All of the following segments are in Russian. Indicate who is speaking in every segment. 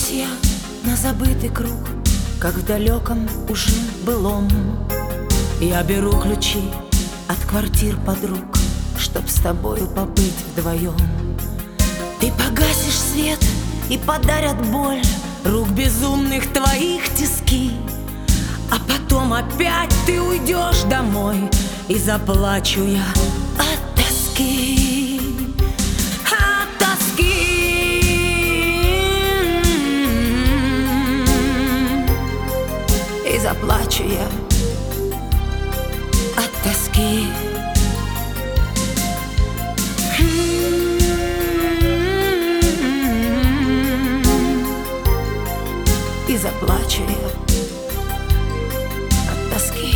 Speaker 1: Настраиваюсь я на забытый круг, как в далеком уже былом. Я беру ключи от квартир подруг, чтоб с тобою побыть вдвоем. Ты погасишь свет и подарят боль рук безумных твоих тиски. А потом опять ты уйдешь домой, и заплачу я от тоски. От тоски. И заплачу я от тоски. И заплачу я от тоски.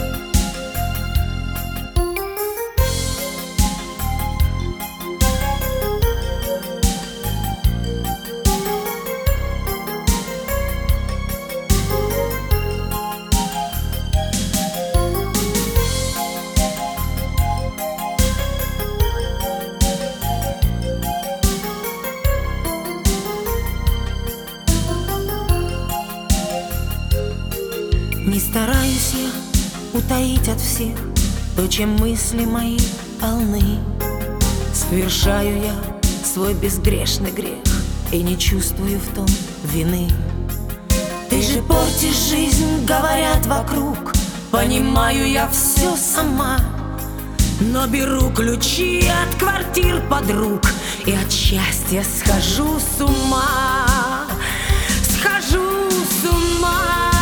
Speaker 1: Не стараюсь я утаить от всех то, чем мысли мои полны. Совершаю я свой безгрешный грех и не чувствую в том вины. Ты же портишь жизнь, говорят вокруг, понимаю я все сама. Но беру ключи от квартир подруг и от счастья схожу с ума. Схожу с ума.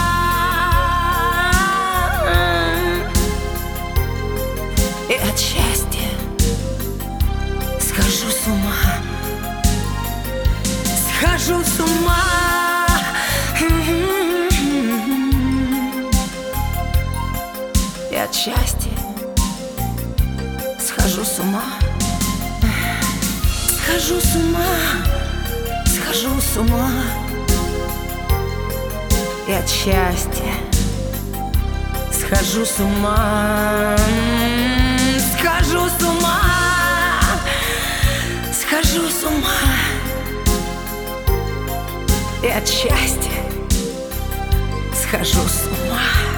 Speaker 1: И от счастья схожу с ума. Схожу с ума. И от счастья схожу с ума. Схожу с ума. Схожу с ума. И от счастья схожу с ума. Схожу с ума. Схожу с ума. И от счастья схожу с ума.